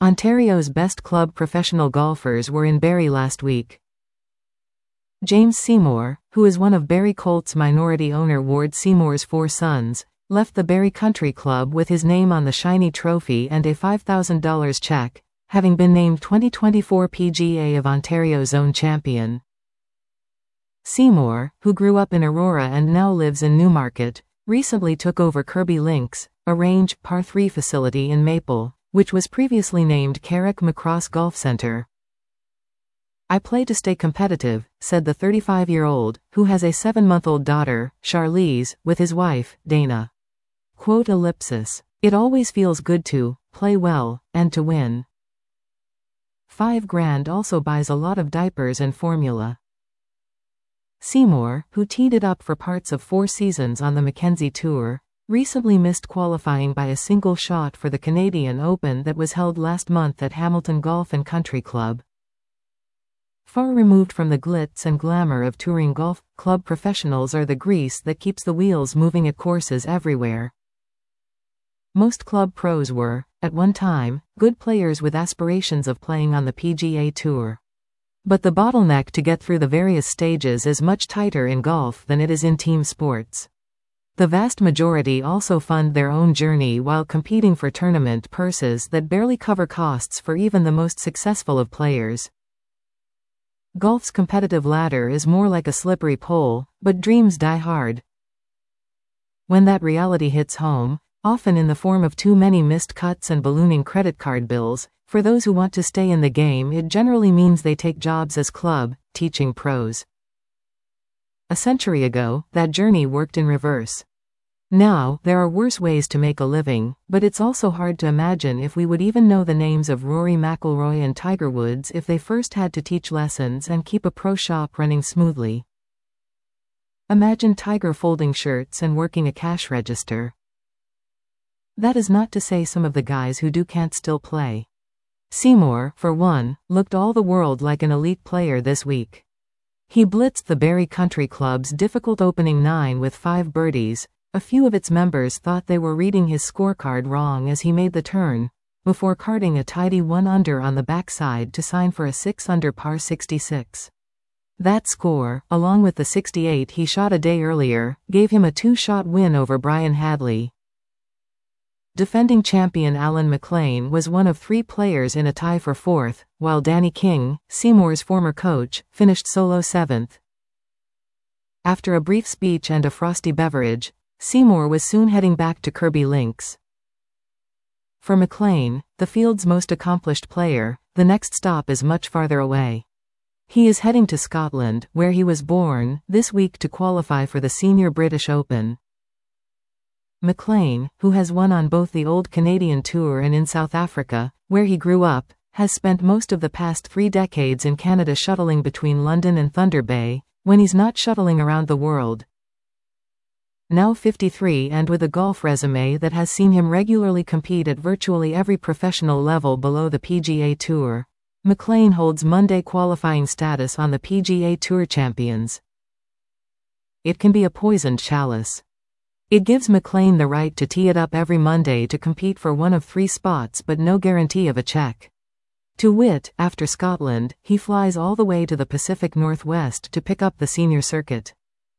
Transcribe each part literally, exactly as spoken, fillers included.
Ontario's best club professional golfers were in Barrie last week. James Seymour, who is one of Barrie Colt's minority owner Ward Seymour's four sons, left the Barrie Country Club with his name on the shiny trophy and a five thousand dollars check, having been named twenty twenty-four P G A of Ontario Zone champion. Seymour, who grew up in Aurora and now lives in Newmarket, recently took over Kirby Links, a range, par three facility in Maple, which was previously named Carrick Macross Golf Centre. "I play to stay competitive," said the thirty-five-year-old, who has a seven-month-old daughter, Charlize, with his wife, Dana. Quote ellipsis. "It always feels good to play well and to win." Five grand also buys a lot of diapers and formula. Seymour, who teed it up for parts of four seasons on the Mackenzie Tour, recently missed qualifying by a single shot for the Canadian Open that was held last month at Hamilton Golf and Country Club. Far removed from the glitz and glamour of touring golf, club professionals are the grease that keeps the wheels moving at courses everywhere. Most club pros were, at one time, good players with aspirations of playing on the P G A Tour. But the bottleneck to get through the various stages is much tighter in golf than it is in team sports. The vast majority also fund their own journey while competing for tournament purses that barely cover costs for even the most successful of players. Golf's competitive ladder is more like a slippery pole, but dreams die hard. When that reality hits home, often in the form of too many missed cuts and ballooning credit card bills, for those who want to stay in the game, it generally means they take jobs as club, teaching pros. A century ago, that journey worked in reverse. Now, there are worse ways to make a living, but it's also hard to imagine if we would even know the names of Rory McIlroy and Tiger Woods if they first had to teach lessons and keep a pro shop running smoothly. Imagine Tiger folding shirts and working a cash register. That is not to say some of the guys who do can't still play. Seymour, for one, looked all the world like an elite player this week. He blitzed the Barrie Country Club's difficult opening nine with five birdies. A few of its members thought they were reading his scorecard wrong as he made the turn, before carding a tidy one under on the backside to sign for a six under par sixty-six. That score, along with the sixty-eight he shot a day earlier, gave him a two-shot win over Brian Hadley. Defending champion Alan McLean was one of three players in a tie for fourth, while Danny King, Seymour's former coach, finished solo seventh. After a brief speech and a frosty beverage, Seymour was soon heading back to Kirby Links. For McLean, the field's most accomplished player, the next stop is much farther away. He is heading to Scotland, where he was born, this week to qualify for the Senior British Open. McLean, who has won on both the Old Canadian Tour and in South Africa, where he grew up, has spent most of the past three decades in Canada shuttling between London and Thunder Bay, when he's not shuttling around the world. Now fifty-three and with a golf resume that has seen him regularly compete at virtually every professional level below the P G A Tour, McLean holds Monday qualifying status on the P G A Tour Champions. It can be a poisoned chalice. It gives McLean the right to tee it up every Monday to compete for one of three spots but no guarantee of a check. To wit, after Scotland, he flies all the way to the Pacific Northwest to pick up the senior circuit.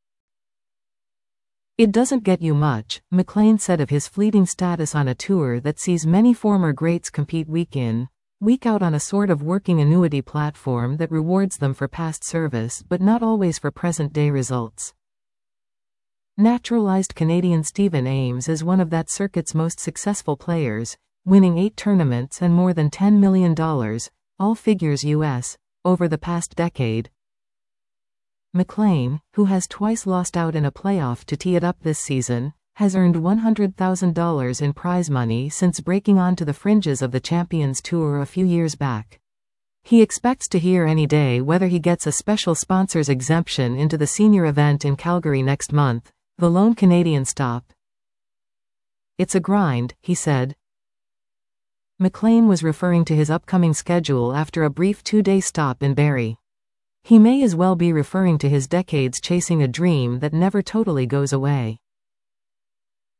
It doesn't get you much, McLean said of his fleeting status on a tour that sees many former greats compete week in, week out on a sort of working annuity platform that rewards them for past service but not always for present-day results. Naturalized Canadian Stephen Ames is one of that circuit's most successful players, winning eight tournaments and more than ten million dollars, all figures U S, over the past decade. McLean, who has twice lost out in a playoff to tee it up this season, has earned one hundred thousand dollars in prize money since breaking onto the fringes of the Champions Tour a few years back. He expects to hear any day whether he gets a special sponsor's exemption into the senior event in Calgary next month, the lone Canadian stop. It's a grind, he said. McLean was referring to his upcoming schedule after a brief two-day stop in Barrie. He may as well be referring to his decades chasing a dream that never totally goes away.